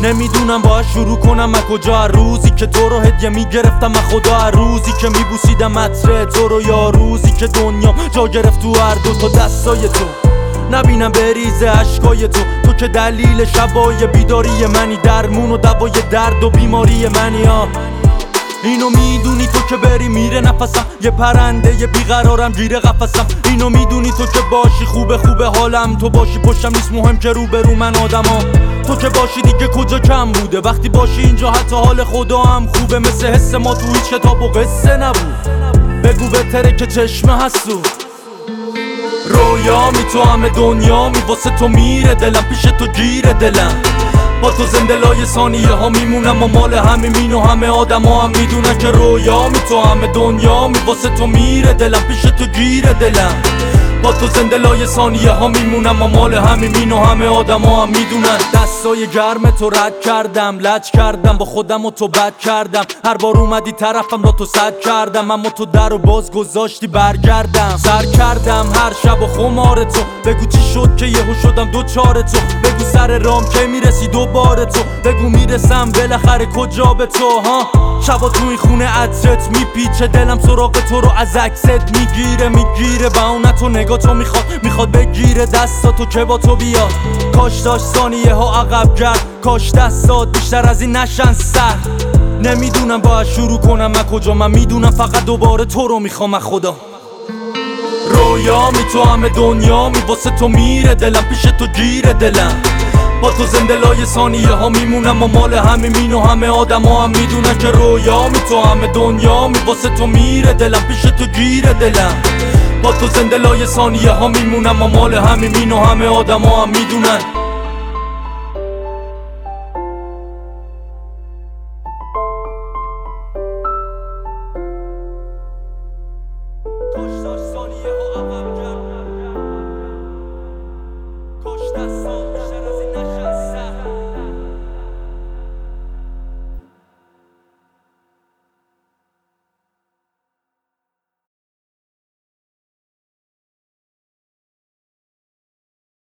نمیدونم باید شروع کنم از کجا، روزی که تو رو هدیه میگرفتم از خدا، روزی که میبوسیدم عطر تو رو، یا روزی که دنیام جا گرفت تو هر دو تا دستای تو. نبینم بریزه عشقای تو که دلیل شبای بیداری منی، درمون و دوای درد و بیماری منی. اینو میدونی تو که بری میره نفسم، یه پرنده یه بیقرارم گیره قفسم. اینو میدونی تو که باشی خوبه خوبه حالم، تو باشی پشتم نیست مهم که روبرو من آدمام. تو که باشی دیگه کجا کم بوده، وقتی باشی اینجا حتی حال خدا هم خوبه. مثل حس ما تو هیچ کتاب و قصه نبود، بگو بهتره که چشمه هستو. رویامی تو همه دنیامی، واسه تو میره دلم، پیش تو گیره دلم. با تو زنده لای ثانیه ها میمونم و مال همه مین و همه آدم ها هم میدونن که رویامی تو همه دنیامی، واسه تو میره دلم، پیش تو گیره دلم. با تو زنده لای ثانیه ها میمونم و مال همه مین و همه آدم ها هم میدونن. دستای گرم تو رد کردم، لج کردم با خودم و تو بد کردم. هر بار اومدی طرفم را تو صد کردم، اما تو در و باز گذاشتی برگردم. سر کردم هر شب و خمار تو، بگو چی شد که یهو شدم دوچار تو. بگو سر رام که میرسی دوباره تو، بگو میرسم بالاخره کجا به تو. ها شبا تو این خونه عطرت میپیچه، دلم سراغ تو رو از عکست میگیره و اون تو نگاه تو میخواد بگیره دستاتو که با تو بیاد. کاش داشت ثانیه ها عقب گرد، کاش دستات بیشتر از این نشن سر. نمیدونم باید شروع کنم از کجا، من میدونم فقط دوباره تو رو میخوام از خدا. رویامی تو همه دنیامی، واسه تو میره دلم، پیش تو گیره دلم. با تو زنده لای ثانیه ها میمونم و مال همه مین و همه آدم ها هم میدونن که رویامی تو همه دنیامی، واسه تو میره دلم، پیش تو گیره دلم. با تو زنده لای ثانیه ها میمونم و مال همه مین و همه آدم ها هم میدونن.